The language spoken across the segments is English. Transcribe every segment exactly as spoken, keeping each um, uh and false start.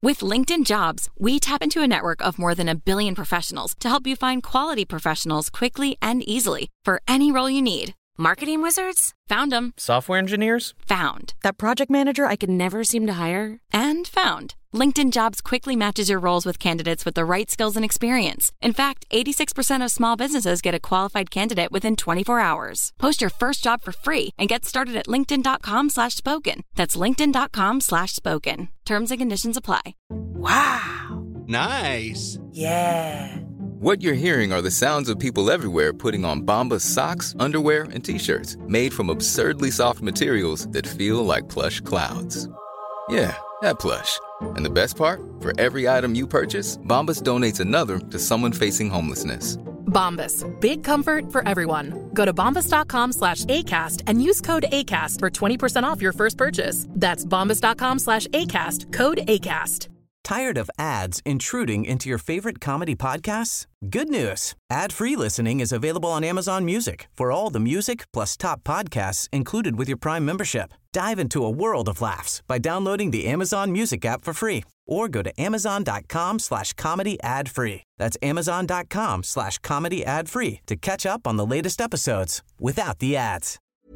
With LinkedIn Jobs, we tap into a network of more than a billion professionals to help you find quality professionals quickly and easily for any role you need. Marketing wizards? Found them. Software engineers? Found. That project manager I could never seem to hire? And found. LinkedIn Jobs quickly matches your roles with candidates with the right skills and experience. In fact, eighty-six percent of small businesses get a qualified candidate within twenty-four hours. Post your first job for free and get started at linkedin.com slash spoken. That's linkedin.com slash spoken. Terms and conditions apply. Wow. Nice. Yeah. What you're hearing are the sounds of people everywhere putting on Bombas socks, underwear, and T-shirts made from absurdly soft materials that feel like plush clouds. Yeah, that plush. And the best part? For every item you purchase, Bombas donates another to someone facing homelessness. Bombas. Big comfort for everyone. Go to bombas.com slash ACAST and use code ACAST for twenty percent off your first purchase. That's bombas.com slash ACAST. Code ACAST. Tired of ads intruding into your favorite comedy podcasts? Good news. Ad-free listening is available on Amazon Music for all the music plus top podcasts included with your Prime membership. Dive into a world of laughs by downloading the Amazon Music app for free or go to amazon.com slash comedy ad free. That's amazon.com slash comedy ad free to catch up on the latest episodes without the ads.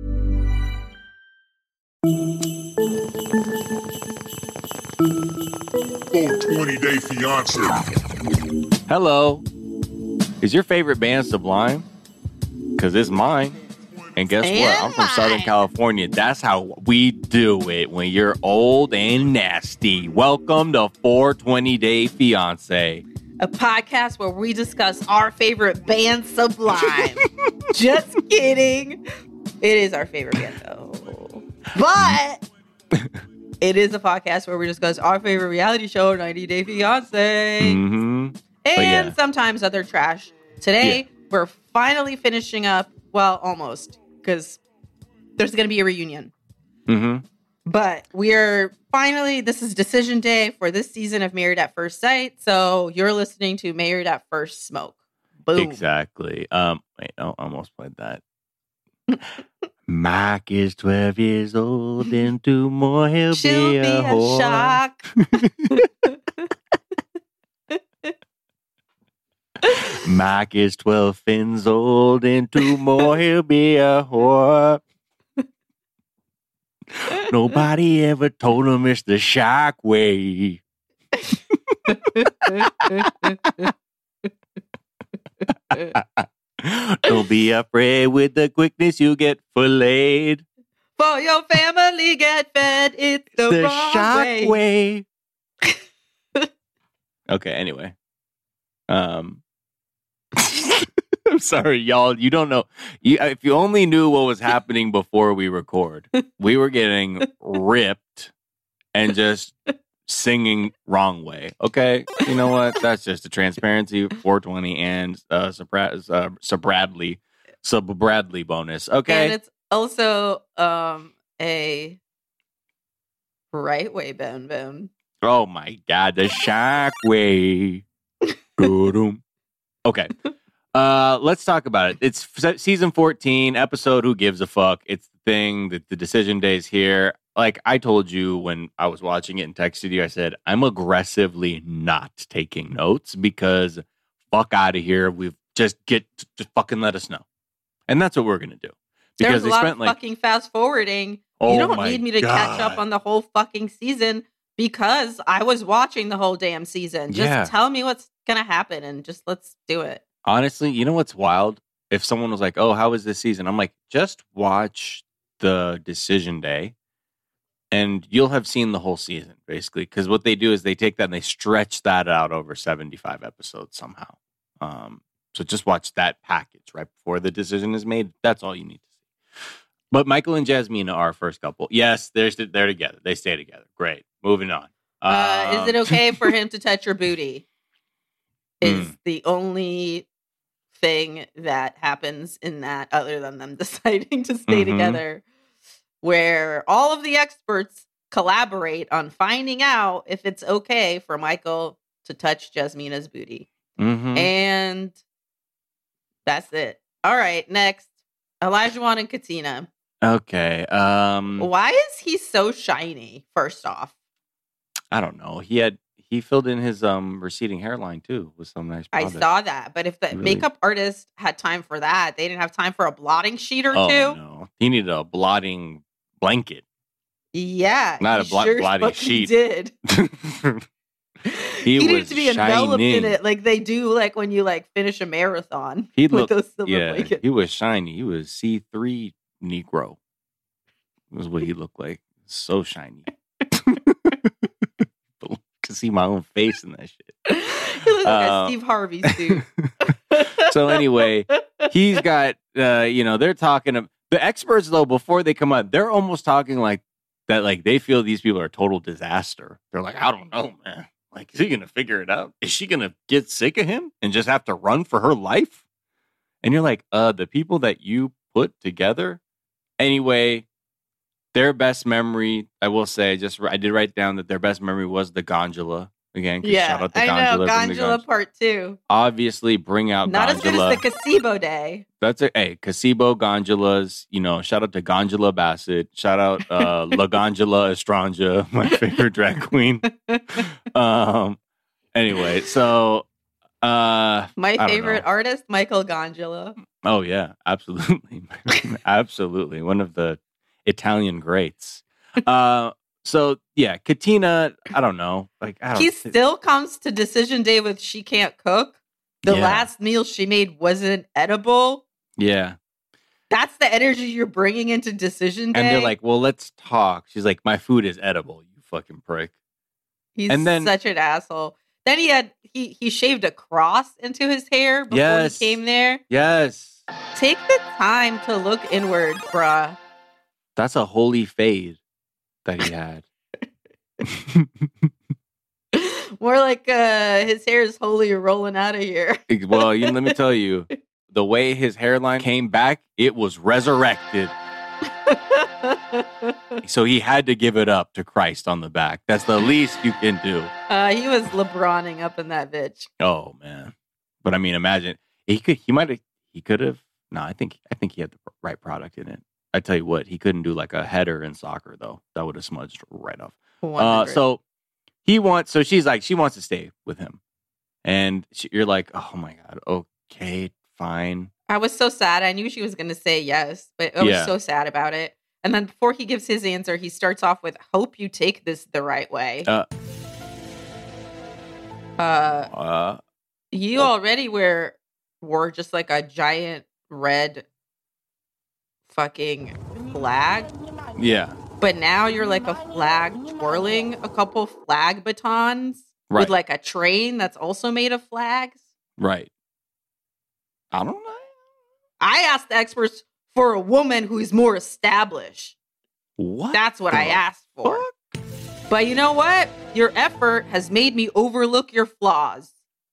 twenty day fiance. Hello. Is your favorite band Sublime? Because it's mine. And guess and what? I'm from mine. Southern California. That's how we do it when you're old and nasty. Welcome to four twenty day fiance. A podcast where we discuss our favorite band, Sublime. Just kidding. It is our favorite band, though. But it is a podcast where we discuss our favorite reality show, ninety day fiance. Mm-hmm. And yeah. sometimes other trash. Today, yeah. we're finally finishing up. Well, almost. Because there's going to be a reunion. Mm-hmm. But we're finally, this is decision day for this season of Married at First Sight. So you're listening to Married at First Smoke. Boom. Exactly. Um, wait, I almost played that. Mike is twelve years old, and two more he'll She'll be a, be a whore. shock. Mike is twelve fins old, and two more he'll be a whore. Nobody ever told him it's the shock way. Don't be afraid with the quickness you get filleted. For your family get fed, it's the, the wrong shock way. way. Okay, anyway. Um, I'm sorry, y'all. You don't know. You, if you only knew what was happening before we record, we were getting ripped and just singing wrong way. Okay, you know what? That's just a transparency four twenty and uh, Sabra- uh, Sir Bradley, Sub Bradley bonus. Okay, And it's also um, a right way bone bone. Oh my God, the shock way. Okay. Uh, let's talk about it. It's f- season fourteen, episode Who Gives a Fuck. It's the thing that the decision day's here. Like I told you when I was watching it and texted you, I said, I'm aggressively not taking notes because fuck out of here. We've just get, just fucking let us know. And that's what we're going to do. Because There's a they lot spent of like, fucking fast forwarding. Oh you don't my need me to God. catch up on the whole fucking season because I was watching the whole damn season. Just Yeah. tell me what's going to happen and just let's do it. honestly, you know what's wild? If someone was like, oh, how was this season? I'm like, just watch the decision day and you'll have seen the whole season, basically. Because what they do is they take that and they stretch that out over seventy-five episodes somehow. Um, so just watch that package right before the decision is made. That's all you need to see. But Michael and Jasmina are our first couple. Yes, they're, they're together. They stay together. Great. Moving on. Uh, Um, is it okay for him to touch your booty? Is Mm. the only thing that happens in that other than them deciding to stay Mhm. together, where all of the experts collaborate on finding out if it's okay for Michael to touch Jasmina's booty. Mhm. And that's it. All right, next. Elijah Wan and Katina. Okay. Um, Why is he so shiny, first off? I don't know. He had he filled in his um receding hairline too with some nice I product. saw that. But if the Really? makeup artist had time for that, they didn't have time for a blotting sheet or Oh two. no, he needed a blotting blanket, Yeah, not he a blot- sure blotting fucking sheet. Did. He he needed was to be enveloped in shining. it, like they do, like when you like finish a marathon He with looked, those silver yeah, blankets. he was shiny. He was C three Negro. Was what he looked like. So shiny. Could see my own face in that shit. He looked like Uh, a Steve Harvey suit. So anyway, he's got, uh, you know, they're talking. To, the experts though, before they come up, they're almost talking like that. Like they feel these people are a total disaster. They're like, I don't know, man. Like, is he gonna figure it out? Is she gonna get sick of him and just have to run for her life? And you're like, uh, the people that you put together. Anyway, their best memory, I will say, just I did write down that their best memory was the gondola. Again, 'cause Yeah, shout out to I know. Gondola. bring the Gondola Gondola. part two. Obviously, bring out Not as good Gondola. as the Gazebo Day. That's a hey, Casebo Gondolas. You know, shout out to Gondola Bassett. Shout out uh, La Gondola Estranja, my favorite drag queen. Um. Anyway, so uh, My I don't favorite know. artist, Michael Gondola. Oh yeah, absolutely, absolutely, one of the Italian greats. Uh, so yeah, Katina. I don't know. Like I don't. He still comes to decision day with she can't cook. The Yeah. last meal she made wasn't edible. Yeah. That's the energy you're bringing into decision day. And they're like, well, let's talk. She's like, my food is edible, you fucking prick. he's and then- such an asshole. Then he had he he shaved a cross into his hair before Yes. he came there. Yes. Take the time to look inward, bruh. That's a holy fade that he had. More like uh, his hair is wholly rolling out of here. Well, you, let me tell you, the way his hairline came back, it was resurrected. So he had to give it up to Christ on the back. That's the least you can do. uh, he was LeBroning up in that bitch. Oh man. But I mean, imagine he could he might have he could have no, I think I think he had the right product in it. I tell you what, he couldn't do like a header in soccer though. That would have smudged right off. Uh, one hundred. so he wants so she's like she wants to stay with him. And she, you're like, "Oh my god. Okay, fine." I was so sad. I knew she was going to say yes, but I was Yeah. so sad about it. And then before he gives his answer, he starts off with, "Hope you take this the right way." Uh Uh, uh you already were wore just like a giant red fucking flag, yeah. but now you're like a flag twirling a couple flag batons Right. with like a train that's also made of flags. Right. I don't know. I asked the experts for a woman who is more established. What? That's what I the asked for. fuck? But you know what? Your effort has made me overlook your flaws.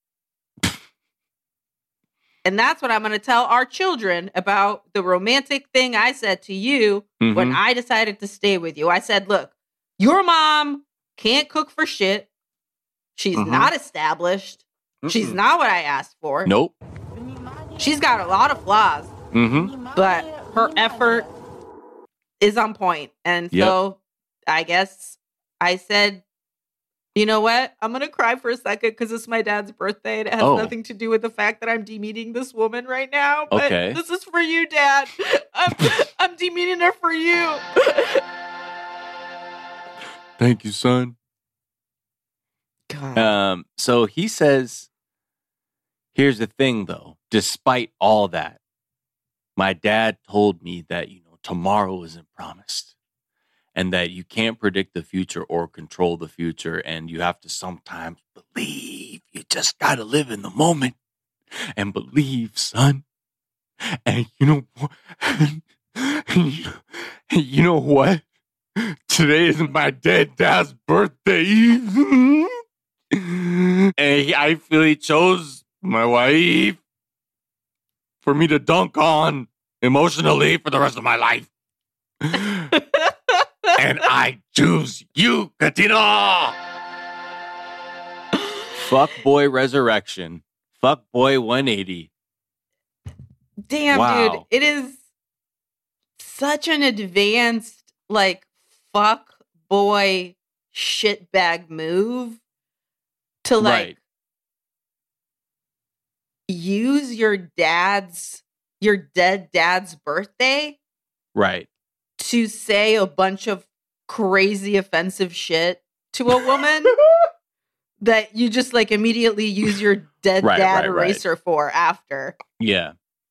And that's what I'm going to tell our children about the romantic thing I said to you when Mhm. I decided to stay with you. I said, look, your mom can't cook for shit. She's Mhm. not established. She's Mm-mm. not what I asked for. Nope. She's got a lot of flaws, Mm-hmm. but her effort is on point. And Yep. so I guess I said, you know what? I'm going to cry for a second because it's my dad's birthday and it has Oh. nothing to do with the fact that I'm demeaning this woman right now. But Okay. this is for you, Dad. I'm, I'm demeaning her for you. Thank you, son. God. Um, so he says, here's the thing though, despite all that, my dad told me that, you know, tomorrow isn't promised and that you can't predict the future or control the future. And you have to sometimes believe. You just got to live in the moment and believe, son. And you know what? You know what? Today is my dead dad's birthday. And he, I feel he chose my wife for me to dunk on emotionally for the rest of my life. And I choose you, Katina. Fuck boy resurrection. Fuck boy one eighty. Damn, Wow. dude. It is such an advanced, like, fuck boy shitbag move. to like Right. use your dad's, your dead dad's birthday Right. to say a bunch of crazy offensive shit to a woman that you just like immediately use your dead Right, dad right, right. eraser for after. Yeah.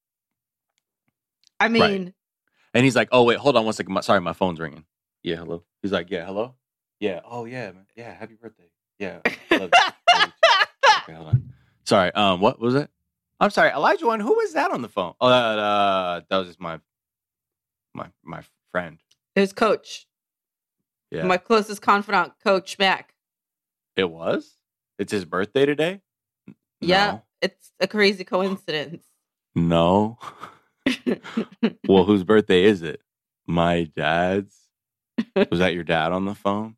I mean, And he's like, oh, wait, hold on one second. My, sorry, my phone's ringing. Yeah, hello. He's like, yeah, hello? Yeah. Oh, yeah, man. Yeah, happy birthday. Yeah. I love you. I love you too. Okay, hold on. Sorry. Um, what was it? I'm sorry, Elijah One. Who was that on the phone? Oh, uh, uh, that was just my my my friend. it was Coach, Yeah, my closest confidant, Coach Mac. it was. It's his birthday today. Yeah, it's a crazy coincidence. No. No. Well, whose birthday is it? My dad's. Was that your dad on the phone?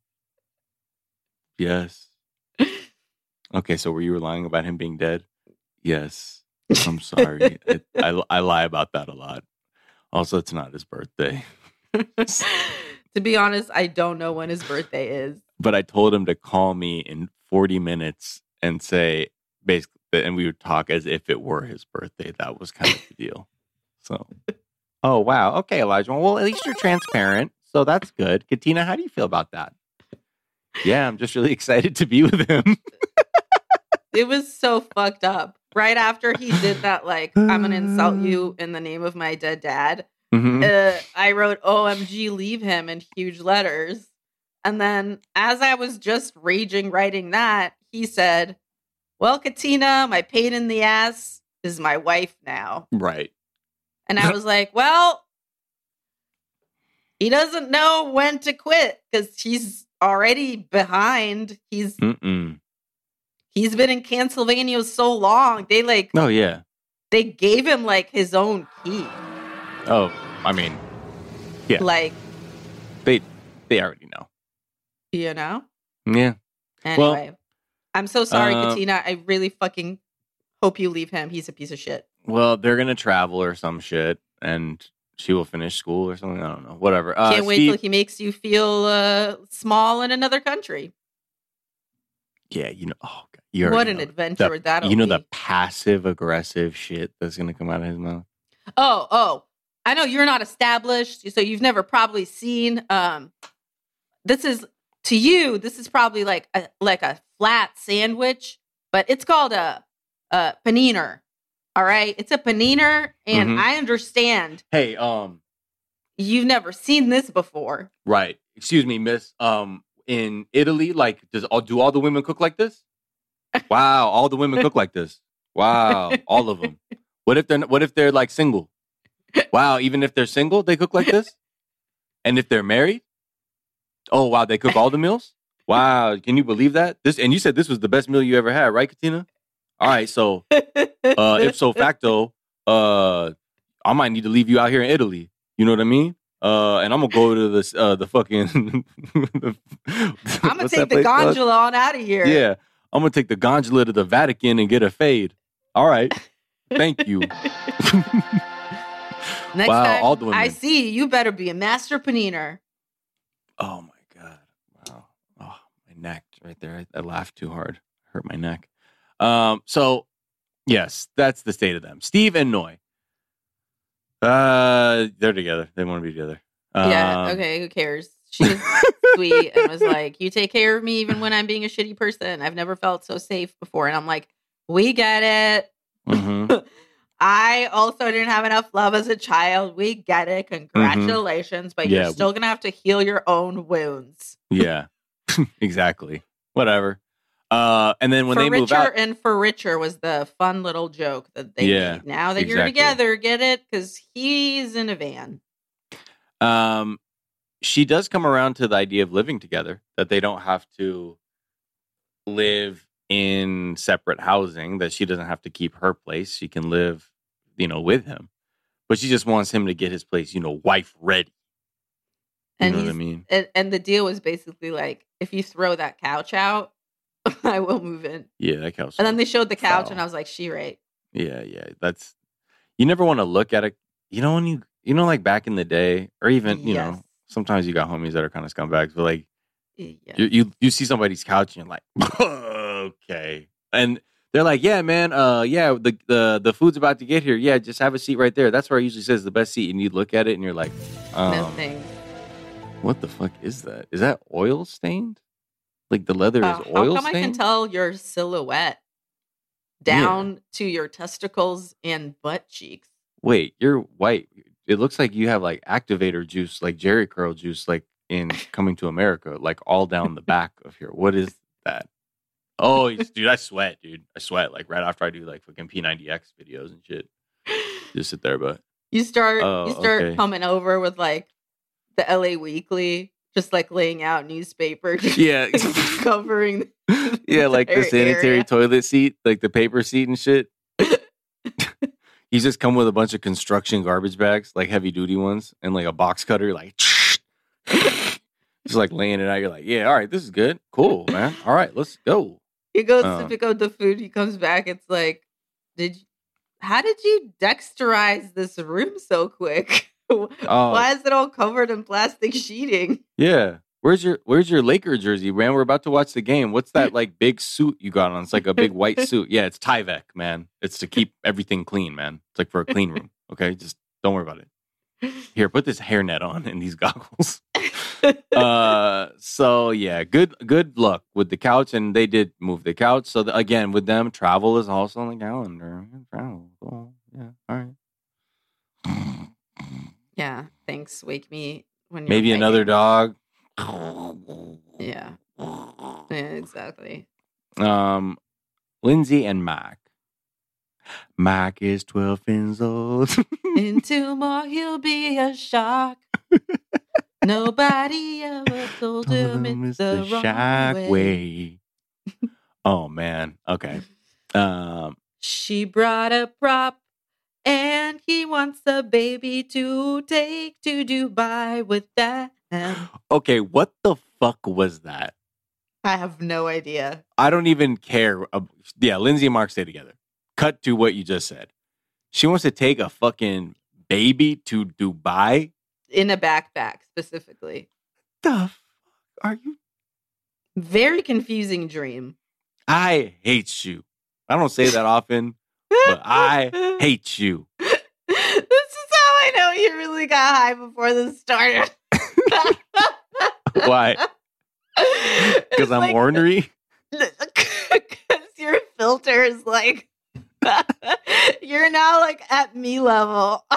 Yes. Okay, so were you lying about him being dead? Yes. I'm sorry. it, I, I lie about that a lot. Also, it's not his birthday. To be honest, I don't know when his birthday is. But I told him to call me in forty minutes and say, basically, and we would talk as if it were his birthday. That was kind of the deal. So, oh, wow. Okay, Elijah. Well, at least you're transparent. So that's good. Katina, how do you feel about that? Yeah, I'm just really excited to be with him. It was so fucked up. Right after he did that, like, I'm going to insult you in the name of my dead dad. Mm-hmm. Uh, I wrote, O M G, leave him in huge letters. And then as I was just raging writing that, he said, well, Katina, my pain in the ass is my wife now. Right. And I was like, well, he doesn't know when to quit because he's already behind. He's Mm-mm. he's been in Pennsylvania so long. They like Oh, yeah. they gave him like his own key. Oh, I mean, yeah. Like, They they already know. you know? Yeah. Anyway. I'm so sorry, uh, Katina. I really fucking hope you leave him. He's a piece of shit. Well, they're going to travel or some shit, and she will finish school or something. I don't know. Whatever. Uh, Can't wait Steve- till he makes you feel uh, small in another country. Yeah, you know. Oh, God. You What already an know adventure the, that'll You know be. the passive aggressive shit that's going to come out of his mouth. Oh, oh. I know you're not established, so you've never probably seen um this is to you, this is probably like a like a flat sandwich, but it's called a a paniner. All right? It's a paniner, and Mhm. I understand Hey, um, you've never seen this before. right. Excuse me, miss. Um, in Italy, like, does all do all the women cook like this? Wow, all the women cook like this. Wow, all of them. What if they're what if they're like single? Wow, even if they're single, they cook like this? And if they're married? Oh, wow, they cook all the meals? Wow, can you believe that? This and you said this was the best meal you ever had, right, Katina? All right, so uh ipso facto, uh I might need to leave you out here in Italy. You know what I mean? Uh and I'm gonna go to this uh the fucking the, I'm gonna take the gondola on out of here. Yeah. I'm gonna take the gondola to the Vatican and get a fade. All right. Thank you. Next Wow, time all the women. I see you, you better be a master paniner. Oh my God. Wow. Oh, my neck right there. I, I laughed too hard. Hurt my neck. Um, so yes, that's the state of them. Steve and Noy. Uh they're together. They want to be together. Yeah, Um, okay, who cares? She was sweet and was like, you take care of me even when I'm being a shitty person. I've never felt so safe before. And I'm like, we get it. mhm. I also didn't have enough love as a child. We get it. Congratulations. But Yeah. you're still going to have to heal your own wounds. Yeah. Exactly. Whatever. Uh and then when for they richer move out. and for richer was the fun little joke that they Yeah, made. Now that you're exactly. together, get it? Because he's in a van. Um, she does come around to the idea of living together, that they don't have to live in separate housing, that she doesn't have to keep her place. She can live, you know, with him. But she just wants him to get his place, you know, wife ready. You And know what I he's mean? and, and the deal was basically like, if you throw that couch out, I will move in. Yeah, that couch. And then they showed the couch, foul. and I was like, she right. Yeah, yeah. That's you never want to look at it. You know, when you you know, like back in the day, or even, you Yes. know, sometimes you got homies that are kind of scumbags, but like Yeah. you, you you see somebody's couch and you're like, okay. And they're like, yeah, man, uh, yeah, the, the the food's about to get here. Yeah, just have a seat right there. That's where I usually says the best seat. And you look at it and you're like, um, No thanks. what the fuck is that? Is that oil stained? Like the leather Uh, is oil how come stained? I can tell your silhouette down to your testicles and butt cheeks? Wait, you're white. It looks like you have like activator juice, like Jerry curl juice, like in Coming to America, like all down the back of here. What is that? Oh, it's- dude, I sweat, dude. I sweat like right after I do like fucking P ninety X videos and shit. Just sit there, but You start Oh, you start okay. coming over with like the L A Weekly, just like laying out newspaper, just yeah, covering. yeah, like the entire sanitary area. toilet seat, like the paper seat and shit. He's just come with a bunch of construction garbage bags, like heavy duty ones, and like a box cutter, like just like laying it out. You're like, yeah, all right, this is good, cool, man. All right, let's go. He goes Um, to pick up the food. He comes back. It's like, did you, how did you dexterize this room so quick? Oh, Why is it all covered in plastic sheeting? yeah. Where's your Where's your Laker jersey, man? We're about to watch the game. What's that like big suit you got on? It's like a big white suit. Yeah, it's Tyvek, man. It's to keep everything clean, man. It's like for a clean room. Okay, just don't worry about it. Here, put this hairnet on and these goggles. uh, so yeah, good good luck with the couch, and they did move the couch. So the, again, with them, travel is also on the calendar. Travel, cool. Yeah, all right. Yeah, thanks. Wake me when you're Maybe fighting. another dog. Yeah. Yeah, exactly. Um, Lindsay and Mac. Mac is twelve years old. In two more, he'll be a shark. Nobody ever told him it's the, wrong shark way. way. Oh man. Okay. Um. She brought a prop, and he wants the baby to take to Dubai with them. Okay. What the fuck was that? I have no idea. I don't even care. Uh, yeah, Lindsay and Mark stay together. Cut to what you just said. She wants to take a fucking baby to Dubai. In a backpack, specifically. The fuck are you? Very confusing dream. I hate you. I don't say that often, but I hate you. This is how I know you really got high before this started. Why? Because I'm like, ornery. Because your filter is like, you're now like at me level.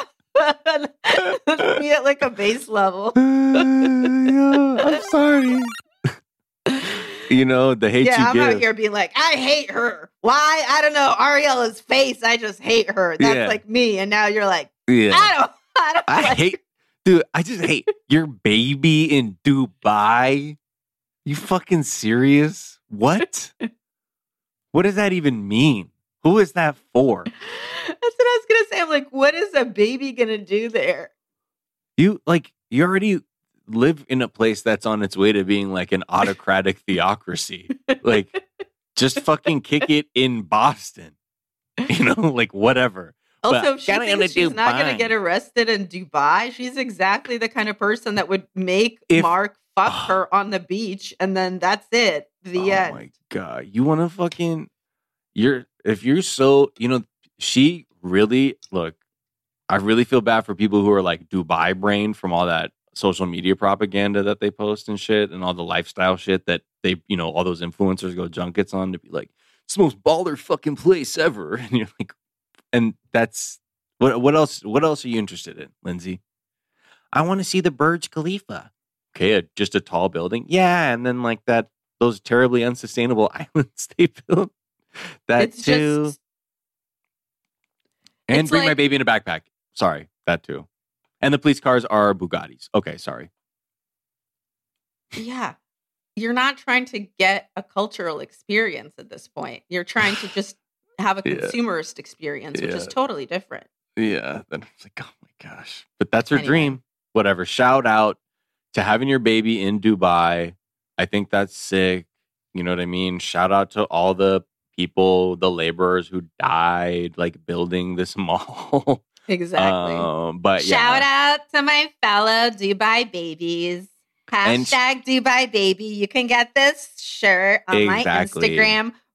Me at like a base level. Yeah, I'm sorry. You know, the hate Yeah, you I'm give. out here being like, I hate her. Why? I don't know. Ariella's face. I just hate her. That's Yeah. like me. And now you're like, Yeah. I don't. I don't. I like hate, dude, I just hate your baby in Dubai. You fucking serious? What? What does that even mean? Who is that for? That's what I was gonna say. I'm like, what is a baby gonna do there? You like you already live in a place that's on its way to being like an autocratic theocracy. Like, just fucking kick it in Boston. You know, like whatever. Also, But if she gotta thinks go to she's not gonna Dubai. get arrested in Dubai, she's exactly the kind of person that would make If- Mark fuck her on the beach, and then that's it. The oh end. my god, you want to fucking you're if you're so you know she really look. I really feel bad for people who are like Dubai brain from all that social media propaganda that they post and shit, and all the lifestyle shit that they you know all those influencers go junkets on to be like it's the most baller fucking place ever, and you're like, and that's what what else what else are you interested in, Lindsay? I want to see the Burj Khalifa. Okay, a, just a tall building. Yeah, and then like that, those terribly unsustainable islands they built. That It's too. just and it's bring my like- baby in a backpack. Sorry, that too. And the police cars are Bugattis. Okay, sorry. yeah. You're not trying to get a cultural experience at this point. You're trying to just have a Yeah. consumerist experience, which is Yeah. totally different. Yeah, then it's like, oh my gosh. But that's her Anyway. dream. Whatever. Shout out to having your baby in Dubai. I think that's sick. You know what I mean? Shout out to all the people, the laborers who died, like building this mall. Exactly. Um, but Shout yeah. out to my fellow Dubai babies. And- Hashtag Dubai baby. You can get this shirt on Exactly. my Instagram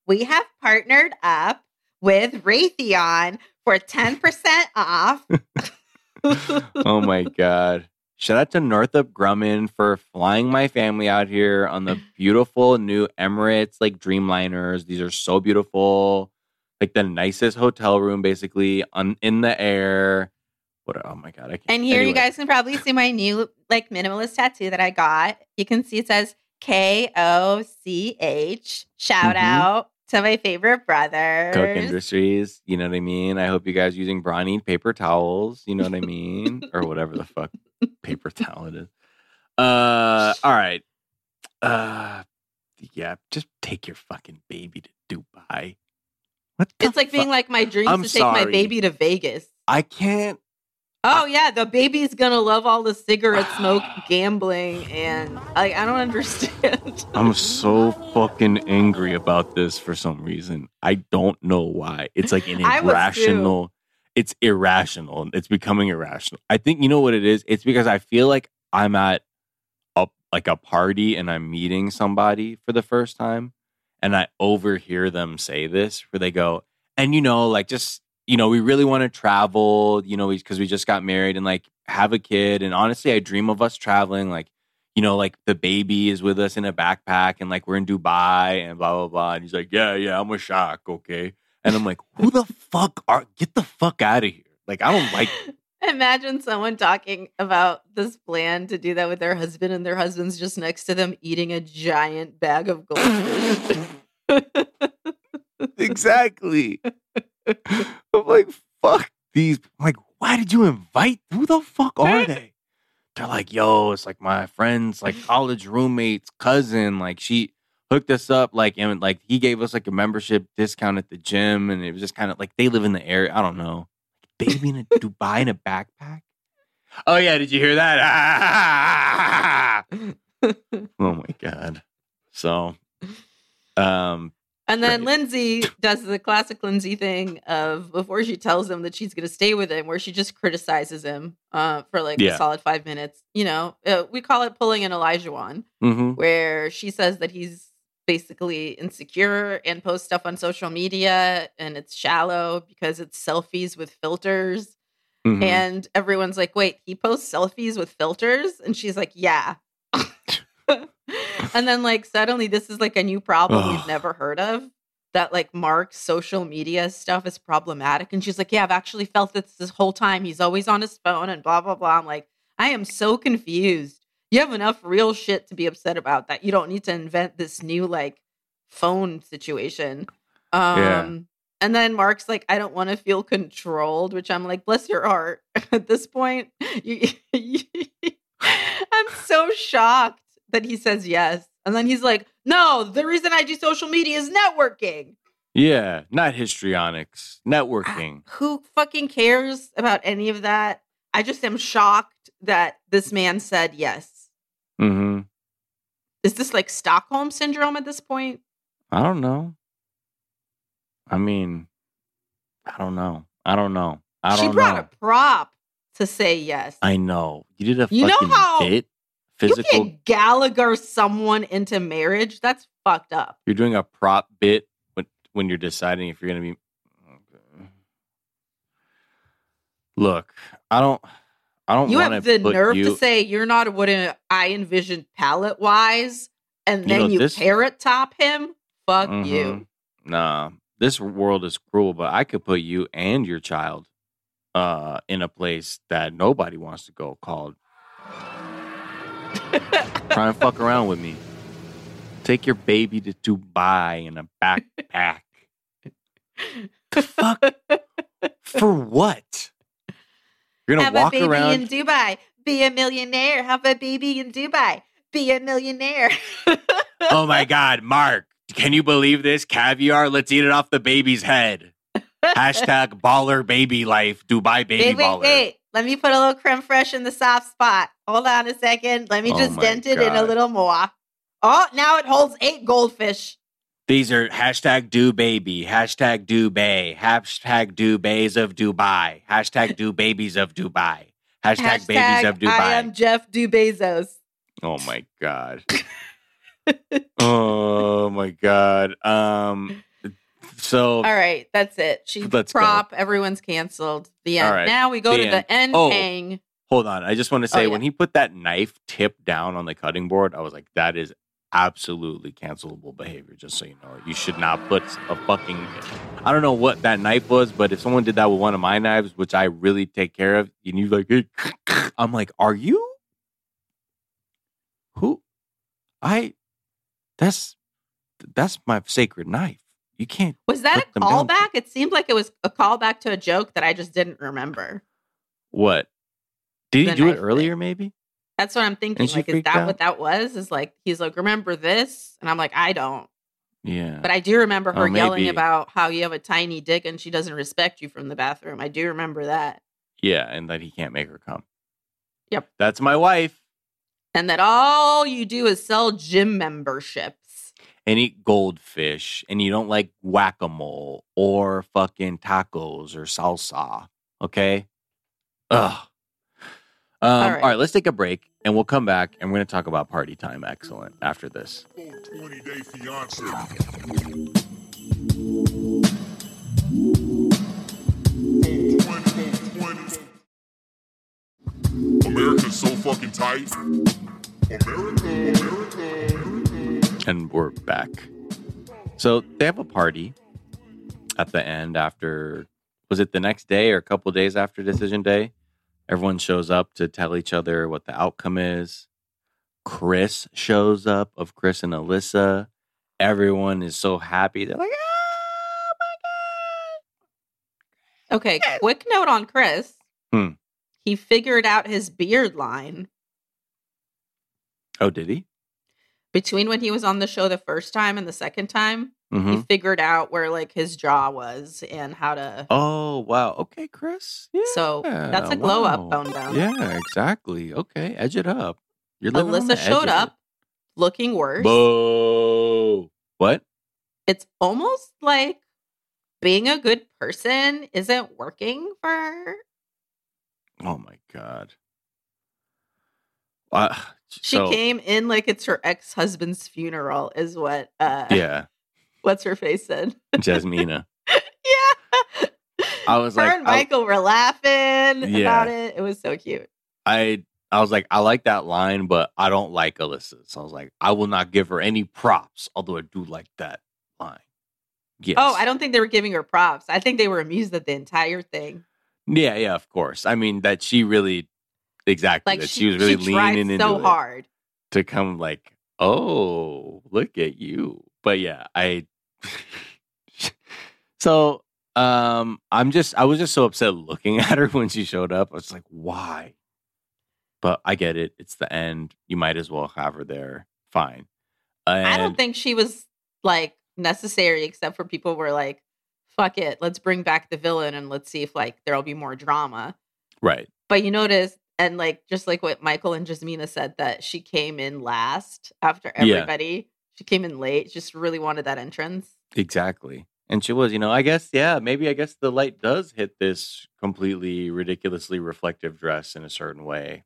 we have partnered up with Raytheon for ten percent off. Oh my God. Shout out to Northrop Grumman for flying my family out here on the beautiful new Emirates like Dreamliners. These are so beautiful. Like the nicest hotel room basically on in the air. What? Oh my God. I can't. And here anyway. you guys can probably see my new like minimalist tattoo that I got. You can see it says K O C H. Shout Mm-hmm. out to my favorite brothers. Coke Industries. You know what I mean? I hope you guys using Bronny paper towels. You know what I mean? Or whatever the fuck paper towel it is. Uh, all right. Uh, yeah, just take your fucking baby to Dubai. What the It's like being fuck? like my dreams I'm to take my sorry. baby to Vegas. I can't. Oh yeah, the baby's gonna love all the cigarette smoke, gambling, and like I don't understand. I'm so fucking angry about this for some reason. I don't know why. It's like an I was irrational. It's irrational. It's becoming irrational. I think you know what it is. It's because I feel like I'm at a like a party and I'm meeting somebody for the first time, and I overhear them say this, where they go, and you know, like just. You know, we really want to travel, you know, because we just got married and like have a kid. And honestly, I dream of us traveling. Like, you know, like the baby is with us in a backpack and like we're in Dubai and blah, blah, blah. And he's like, yeah, yeah, I'm a shock. Okay. And I'm like, who the fuck are, get the fuck out of here. Like, I don't like. Imagine someone talking about this plan to do that with their husband and their husband's just next to them eating a giant bag of goldfish. Exactly. I'm like, fuck these. I'm like, why did you invite? Who the fuck are they? They're like, yo, it's like my friend's like college roommate's cousin. Like she hooked us up. Like and like he gave us like a membership discount at the gym, and it was just kind of like they live in the area. I don't know. Baby in a Dubai in a backpack. Oh yeah, did you hear that? Oh my God. So, um. And then Right. Lindsay does the classic Lindsay thing of before she tells him that she's going to stay with him, where she just criticizes him uh, for like Yeah. a solid five minutes. You know, uh, we call it pulling an Elijah one, Mm-hmm. where she says that he's basically insecure and posts stuff on social media and it's shallow because it's selfies with filters. Mm-hmm. And everyone's like, wait, he posts selfies with filters? And she's like, yeah. And then like suddenly this is like a new problem we've Ugh. never heard of, that like Mark's social media stuff is problematic. And she's like, yeah, I've actually felt this this whole time. He's always on his phone and blah, blah, blah. I'm like, I am so confused. You have enough real shit to be upset about that. You don't need to invent this new like phone situation. Um, Yeah. And then Mark's like, I don't want to feel controlled, which I'm like, bless your heart. At this point, you, I'm so shocked that he says yes. And then he's like, no, the reason I do social media is networking. Yeah, not histrionics, networking. Who fucking cares about any of that? I just am shocked that this man said yes. Mm-hmm. Is this like Stockholm syndrome at this point? I don't know. I mean, I don't know. I don't know. I She don't brought know. a prop to say yes. I know. You did a You know fucking how- bit. You Physical. can't Gallagher someone into marriage. That's fucked up. You're doing a prop bit when when you're deciding if you're gonna be. Okay. Look, I don't. I don't You want have to the put nerve you, to say you're not what I envisioned palette wise, and You then know, you this- carrot top him. Fuck Mhm. you. Nah, this world is cruel, but I could put you and your child uh, in a place that nobody wants to go called. Try and fuck around with me. Take your baby to Dubai in a backpack. Fuck. For what? You're gonna Have walk a baby around. in Dubai. Be a millionaire. Have a baby in Dubai. Be a millionaire. Oh my God, Mark! Can you believe this? Caviar. Let's eat it off the baby's head. Hashtag baller baby life. Dubai baby Wait, wait, baller. wait. Let me put a little creme fraiche in the soft spot. Hold on a second. Let me Oh just my dent it in a God. little more. Oh, now it holds eight goldfish. These are hashtag do baby, hashtag do bay, hashtag do bays of Dubai, hashtag do babies of Dubai, hashtag, babies of Dubai. I am Jeff DuBezos. Oh my God. Oh my God. Um, So All right, that's it. She Let's prop. Go. Everyone's canceled. The end. All right, now we go the to end. the end Oh. hang. Hold on. I just want to say, Oh, yeah. when he put that knife tip down on the cutting board, I was like, that is absolutely cancelable behavior, just so you know. You should not put a fucking... I don't know what that knife was, but if someone did that with one of my knives, which I really take care of, and you like, hey, I'm like, are you? Who? I... That's... That's my sacred knife. You can't... Was that put a them down. callback? It seemed like it was a callback to a joke that I just didn't remember. What? Did The he do it knife earlier, thing. maybe? That's what I'm thinking. And she Like, is freaked that out? what that was? Is like, he's like, remember this? And I'm like, I don't. Yeah. But I do remember her Oh, yelling maybe. about how you have a tiny dick and she doesn't respect you from the bathroom. I do remember that. Yeah, and that he can't make her come. Yep. That's my wife. And that all you do is sell gym memberships. And eat goldfish, and you don't like whack-a-mole or fucking tacos or salsa. Okay? Ugh. Um, all, right. all right, let's take a break, and we'll come back, and we're going to talk about Party Time Excellent after this. twenty day fiance. America's so fucking tight. America, America. And we're back. So they have a party at the end after, was it the next day or a couple days after decision day? Everyone shows up to tell each other what the outcome is. Chris shows up of Chris and Alyssa. Everyone is so happy. They're like, oh my God. Okay, quick note on Chris. Hmm. He figured out his beard line Oh, did he? between when he was on the show the first time and the second time. Mm-hmm. He figured out where like his jaw was and how to. Oh, wow. Okay, Chris. Yeah. So that's a glow wow. up, bone down. Yeah, exactly. Okay, edge it up. You're living on the Alyssa edge showed of up it. looking worse. Boo. What? It's almost like being a good person isn't working for her. Oh my God. Uh, She so, came in like it's her ex-husband's funeral, is what uh Yeah, what's her face said. Jasmina. Yeah. I was her like, and Michael were laughing Yeah. about it. It was so cute. I, I was like, I like that line, but I don't like Alyssa. So I was like, I will not give her any props, although I do like that line. Yes. Oh, I don't think they were giving her props. I think they were amused at the entire thing. Yeah, yeah, of course. I mean, that she really, exactly, Like that she, she, was really she tried leaning so into it hard. to come like, oh, look at you. But yeah, I, so, um, I'm just, I was just so upset looking at her when she showed up. I was like, why? But I get it. It's the end. You might as well have her there. Fine. And, I don't think she was like necessary, except for people were like, fuck it, let's bring back the villain and let's see if like there'll be more drama. Right. But you notice, and like just like what Michael and Jasmina said, that she came in last after Yeah. everybody. She came in late. Just really wanted that entrance. Exactly. And she was, you know, I guess, yeah, maybe I guess the light does hit this completely ridiculously reflective dress in a certain way.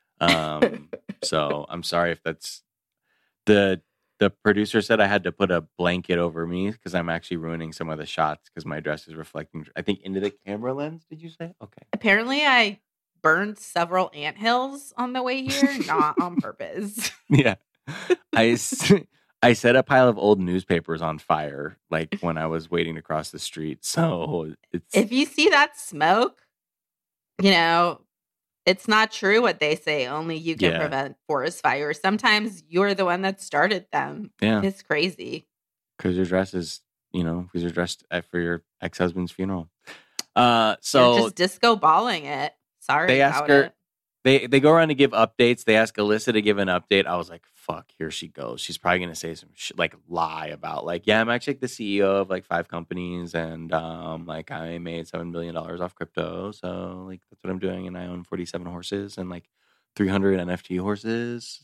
Um, so I'm sorry if that's the the producer said I had to put a blanket over me because I'm actually ruining some of the shots because my dress is reflecting, I think, into the camera lens. Did you say? Okay. Apparently, I burned several anthills on the way here, not on purpose. Yeah. I, s- I set a pile of old newspapers on fire like when I was waiting to cross the street. So it's If you see that smoke, you know, it's not true what they say. Only you can Yeah. prevent forest fires. Sometimes you're the one that started them. yeah. It's crazy. Because your dress is, you know, because you're dressed at, for your ex-husband's funeral. Uh, so You're just disco balling it. Sorry they ask about her, it. they they go around to give updates. They ask Alyssa to give an update. I was like, fuck, here she goes. She's probably going to say some shit, like lie about like, yeah, I'm actually like the C E O of like five companies. And um, like I made seven billion dollars off crypto. So like, that's what I'm doing. And I own forty-seven horses and like three hundred N F T horses.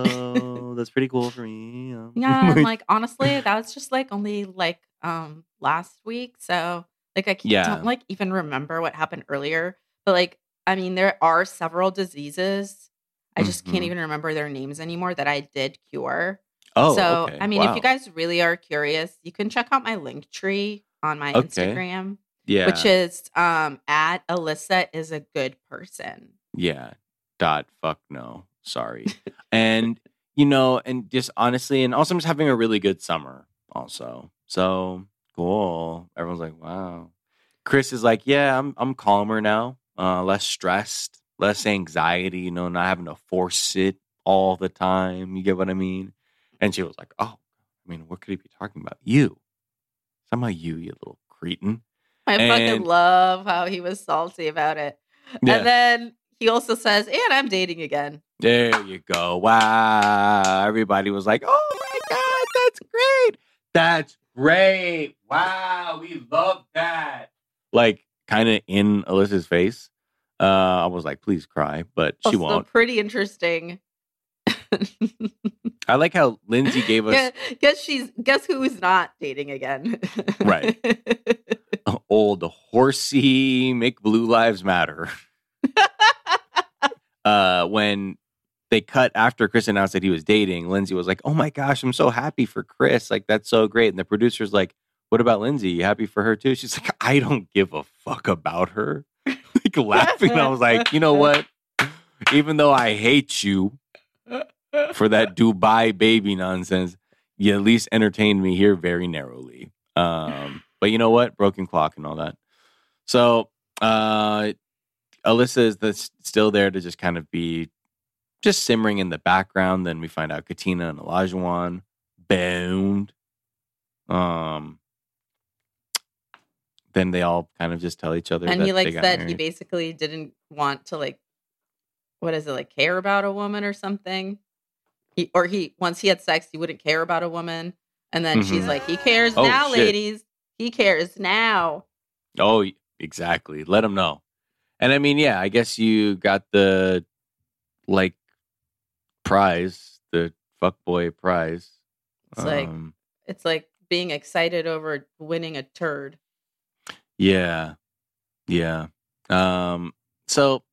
So that's pretty cool for me. Um, Yeah, and like honestly, that was just like only like um last week. So like I can't, Yeah. don't like even remember what happened earlier. But like I mean, there are several diseases. I just can't Mhm. even remember their names anymore that I did cure. Oh, so okay. I mean, if Wow. you guys really are curious, you can check out my link tree on my Okay. Instagram, Yeah. which is um, at Alyssa is a good person. Yeah. Dot. Fuck no. Sorry. And, you know, and just honestly, and also I'm just having a really good summer also. So cool. Everyone's like, wow. Chris is like, yeah, I'm I'm calmer now. Uh, less stressed, less anxiety, you know, not having to force it all the time. You get what I mean? And she was like, oh, I mean, what could he be talking about? You. Somehow you, you little cretin. I And- fucking love how he was salty about it. Yeah. And then he also says, and I'm dating again. There you go. Wow. Everybody was like, oh my God, that's great. That's great. Wow. We love that. Like, kind of in Alyssa's face. Uh, I was like, please cry, but she Also won't. pretty interesting. I like how Lindsay gave us guess, guess she's guess who's not dating again. Right. old horsey make blue lives matter. uh, when they cut after Chris announced that he was dating, Lindsay was like, oh my gosh, I'm so happy for Chris. Like, that's so great. And the producer's like, what about Lindsay? You happy for her too? She's like, I don't give a fuck about her. Like laughing. I was like, you know what? Even though I hate you for that Dubai baby nonsense, you at least entertained me here very narrowly. Um, but you know what? Broken clock and all that. So uh, Alyssa is the, still there to just kind of be just simmering in the background. Then we find out Katina and Olajuwon bound. Um, then they all kind of just tell each other and that he like they got said he married. basically didn't want to like what is it like care about a woman or something. He or he once he had sex he wouldn't care about a woman, and then she's Mhm. like he cares Oh, now, shit. ladies. He cares now. Oh, exactly. Let them know. And I mean, yeah, I guess you got the like prize, the fuckboy prize. It's like Um, it's like being excited over winning a turd. yeah, yeah. Um, so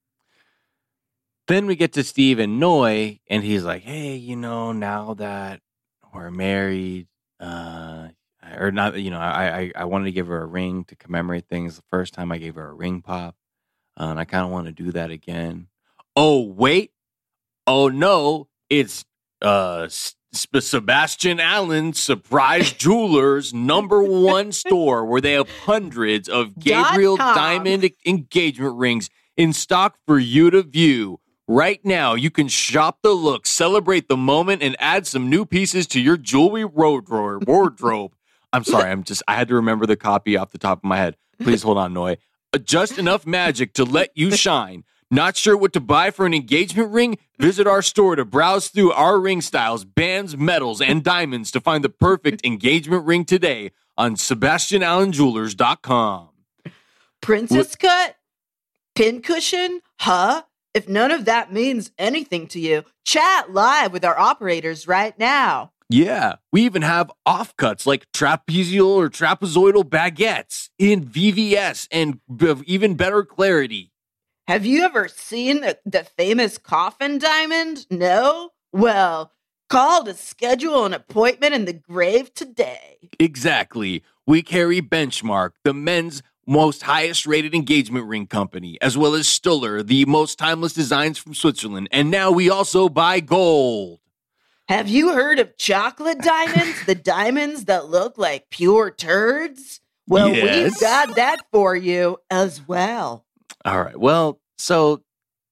then we get to Steve and Noi, and he's like, "Hey, you know, now that we're married, uh, or not, you know, I, I, I wanted to give her a ring to commemorate things. The first time I gave her a ring pop, uh, and I kind of want to do that again. Oh, wait. Oh, no. It's uh, S- Sebastian Allen Surprise Jewelers number one store where they have hundreds of Gabriel Dot com. Diamond engagement rings in stock for you to view. Right now, you can shop the look, celebrate the moment, and add some new pieces to your jewelry wardrobe. wardrobe. I'm sorry, I'm just, I had to remember the copy off the top of my head. Please hold on, Noi. Just enough magic to let you shine. Not sure what to buy for an engagement ring? Visit our store to browse through our ring styles, bands, metals, and diamonds to find the perfect engagement ring today on Sebastian Allen Jewelers dot com. Princess cut? Pincushion? Huh? If none of that means anything to you, chat live with our operators right now. Yeah, we even have offcuts like trapezial or trapezoidal baguettes in V V S and b- even better clarity. Have you ever seen the, the famous coffin diamond? No? Well, call to schedule an appointment in the grave today. Exactly. We carry Benchmark, the men's most highest rated engagement ring company, as well as Stuller, the most timeless designs from Switzerland. And now we also buy gold. Have you heard of chocolate diamonds? The diamonds that look like pure turds? Well, Yes. we've got that for you as well. All right. Well, so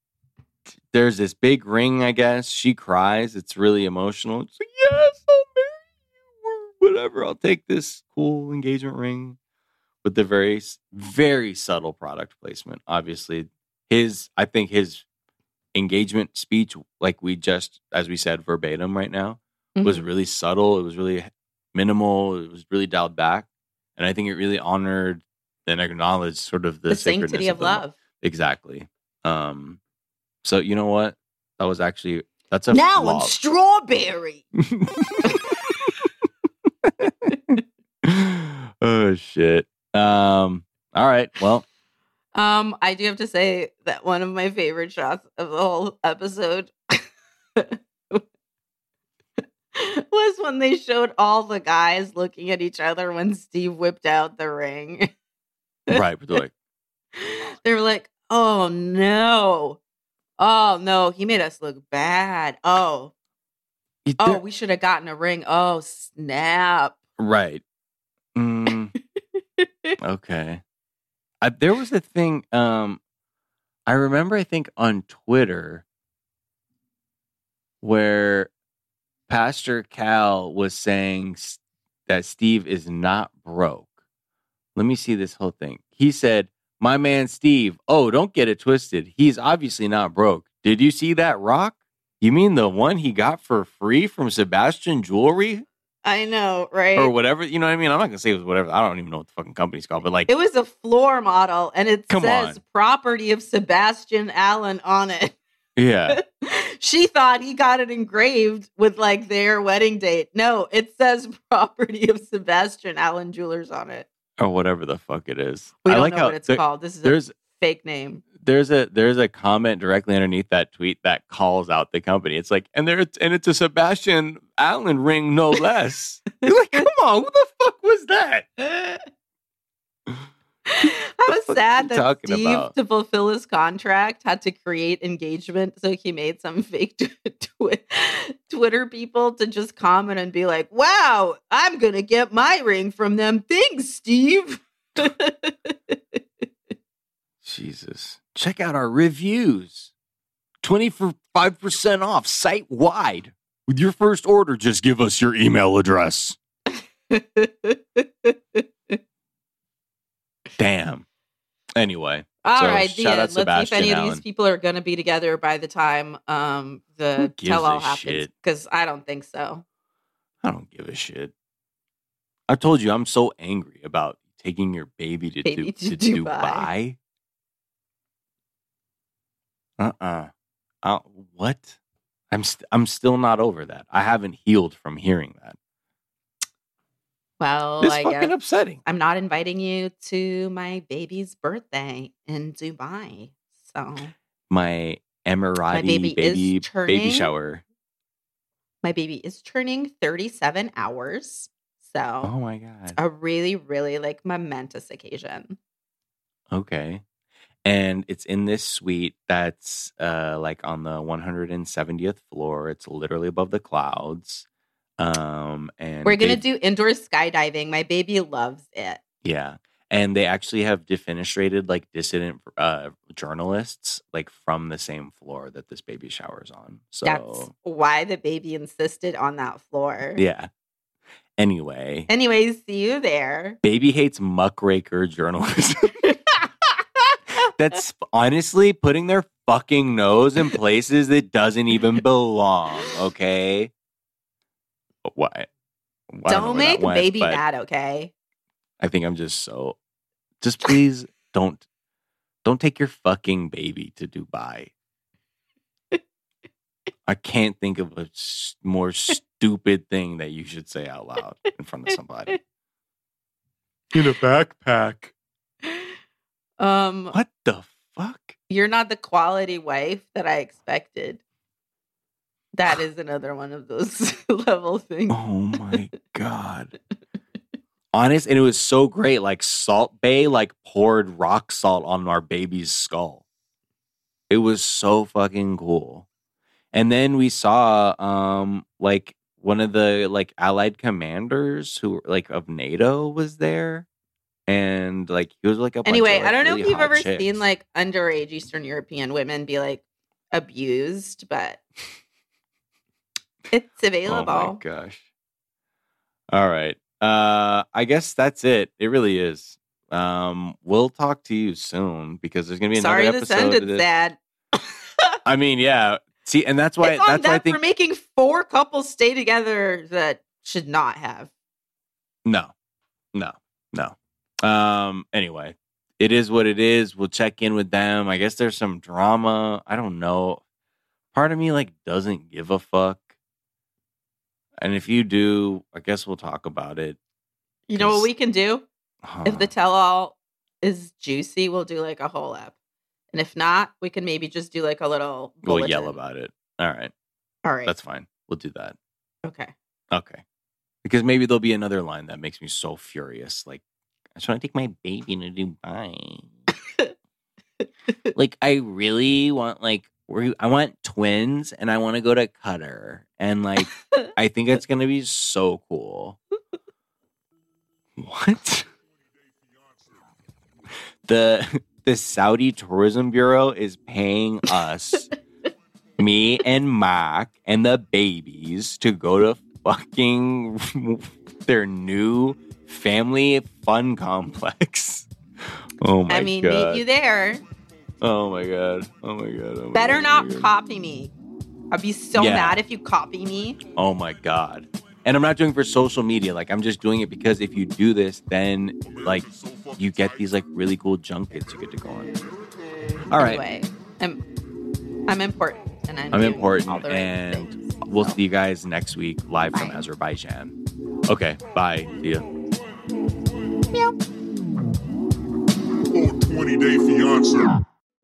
there's this big ring, I guess. She cries. It's really emotional. It's like, yes, I'll marry you or whatever. I'll take this cool engagement ring with the very, very subtle product placement. Obviously, his, I think his engagement speech, like we just, as we said, verbatim right now, was really subtle. It was really minimal. It was really dialed back. And I think it really honored and acknowledged sort of the, The sacredness sanctity of the mo- love. Exactly. Um, so you know what? That was actually that's a Now flaw. in strawberry. Oh shit. Um. All right. Well. Um, I do have to say that one of my favorite shots of the whole episode was when they showed all the guys looking at each other when Steve whipped out the ring. Right, but they're like, They were like, oh no. Oh no, he made us look bad. Oh, "You- oh, they're-" we should have gotten a ring. Oh, snap. right. Mm, okay. I, there was a thing. Um, I remember. I think on Twitter where Pastor Cal was saying s- that Steve is not broke. Let me see this whole thing. He said, "My man Steve. Oh, don't get it twisted. He's obviously not broke. Did you see that rock? You mean the one he got for free from Sebastian Jewelry I know, right? or whatever? You know what I mean? I'm not gonna say it was whatever. I don't even know what the fucking company's called, but like, It was a floor model, and it Come says on. property of Sebastian Allen on it. yeah, She thought he got it engraved with like their wedding date. No, it says property of Sebastian Allen Jewelers on it. or whatever the fuck it is. We I don't like know how what it's there- called. This is a there's fake name. there's a there's a comment directly underneath that tweet that calls out the company. It's like, and there and it's a Sebastian Allen ring, no less. You're like, come on, what the fuck was that? I was fuck sad you that talking Steve, about? to fulfill his contract, had to create engagement. So he made some fake twi- Twitter people to just comment and be like, wow, I'm going to get my ring from them. Thanks, Steve. Jesus. Check out our reviews. twenty-five percent off site wide. With your first order, just give us your email address. Damn. Anyway. All So, right, the shout end. out Let's see if Sebastian any of Allen. these people are going to be together by the time um, Who the gives tell-all a happens. shit? Because I don't think so. I don't give a shit. I told you I'm so angry about taking your baby to, Baby Du- to to Dubai. Dubai. Uh-uh. Uh, what? I'm st- I'm still not over that. I haven't healed from hearing that. Well, It's I fucking guess upsetting. I'm not inviting you to my baby's birthday in Dubai. So My Emirati baby baby is baby, turning- shower. my baby is turning thirty-seven hours. So Oh my god. a really, really like momentous occasion. Okay. And it's in this suite that's uh like on the one hundred seventieth floor. It's literally above the clouds. Um and We're gonna they've- do indoor skydiving. My baby loves it. Yeah. And they actually have defenestrated like dissident uh, journalists like from the same floor that this baby showers on. So That's why the baby insisted on that floor. yeah. Anyway, Anyways, see you there. baby hates muckraker journalism. That's honestly putting their fucking nose in places that doesn't even belong. Okay. Why? I don't know Don't where that make went, baby but mad, okay? I think I'm just so. Just please don't don't take your fucking baby to Dubai. I can't think of a s- more stupid thing that you should say out loud in front of somebody. In a backpack. Um, What the fuck? You're not the quality wife that I expected. That is another one of those level things. Oh my god. Honest, and it was so great. Like Salt Bay, like poured rock salt on our baby's skull. It was so fucking cool. And then we saw um like one of the like allied commanders who like of NATO was there. And like he was like a bunch Anyway, of, like, I don't know really if you've hot ever chicks. seen like underage Eastern European women be like abused, but it's available. Oh my gosh. All right. Uh I guess that's it. It really is. Um we'll talk to you soon because there's gonna be another Sorry, episode this of ended this. sad. I mean, yeah. See, and that's why it's on that's why I them think for making four couples stay together that should not have. no. No. No. Um anyway, it is what it is. We'll check in with them. I guess there's some drama. I don't know. Part of me like doesn't give a fuck. And if you do, I guess we'll talk about it. You know what 'Cause- we can do? Huh. If the tell-all is juicy, we'll do like a whole ep. And if not, we can maybe just do like a little we'll bulletin. yell about it. All right. All right. That's fine. We'll do that. Okay. Okay. Because maybe there'll be another line that makes me so furious. Like, I just want to take my baby to Dubai. Like, I really want, like, we're, I want twins and I want to go to Qatar. And, like, I think it's going to be so cool. What? The, the Saudi Tourism Bureau is paying us, me and Mark and the babies, to go to fucking their new family fun complex. Oh my god. I mean, God. Meet you there. Oh my god. Oh my god. Oh my Better god. not oh god. copy me. I'd be so yeah. mad if you copy me. Oh my god. And I'm not doing it for social media. Like, I'm just doing it because if you do this, then like you get these like really cool junkets you get to go on. All right. Anyway, I'm I'm important. And I'm, I'm important, all the right and things, we'll so. see you guys next week live bye. From Azerbaijan. Okay, bye. See ya. Meow. twenty-day fiancé.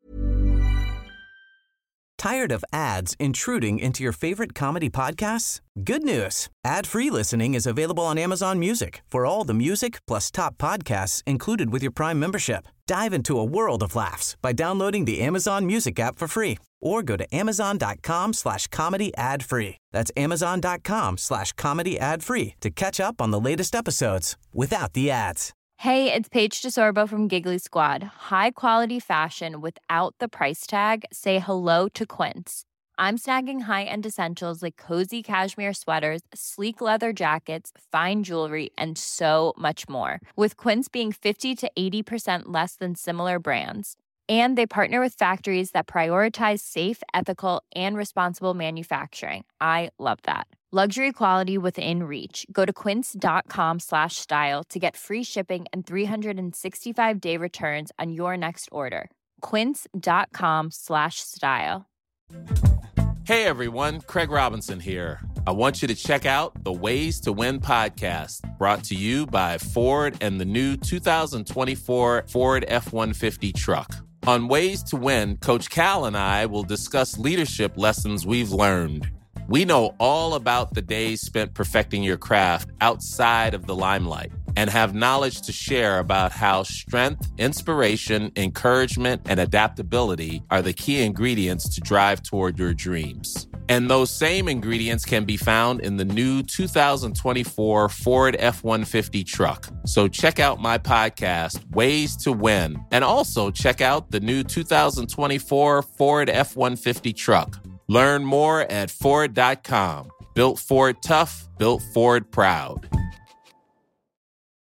Tired of ads intruding into your favorite comedy podcasts? Good news. Ad-free listening is available on Amazon Music for all the music plus top podcasts included with your Prime membership. Dive into a world of laughs by downloading the Amazon Music app for free or go to amazon.com slash comedy ad free. That's amazon.com slash comedy ad free to catch up on the latest episodes without the ads. Hey, it's Paige DeSorbo from Giggly Squad. High quality fashion without the price tag. Say hello to Quince. I'm snagging high-end essentials like cozy cashmere sweaters, sleek leather jackets, fine jewelry, and so much more. With Quince being fifty to eighty percent less than similar brands. And they partner with factories that prioritize safe, ethical, and responsible manufacturing. I love that. Luxury quality within reach. Go to quince.com slash style to get free shipping and three sixty-five day returns on your next order. Quince.com slash style. Hey everyone, Craig Robinson here. I want you to check out the Ways to Win podcast, brought to you by Ford and the new two thousand twenty-four Ford F one fifty truck. On Ways to Win, Coach Cal and I will discuss leadership lessons we've learned. We know all about the days spent perfecting your craft outside of the limelight and have knowledge to share about how strength, inspiration, encouragement, and adaptability are the key ingredients to drive toward your dreams. And those same ingredients can be found in the new two thousand twenty-four Ford F one fifty truck. So check out my podcast, Ways to Win, and also check out the new two thousand twenty-four Ford F one fifty truck. Learn more at Ford dot com. Built Ford tough, built Ford proud.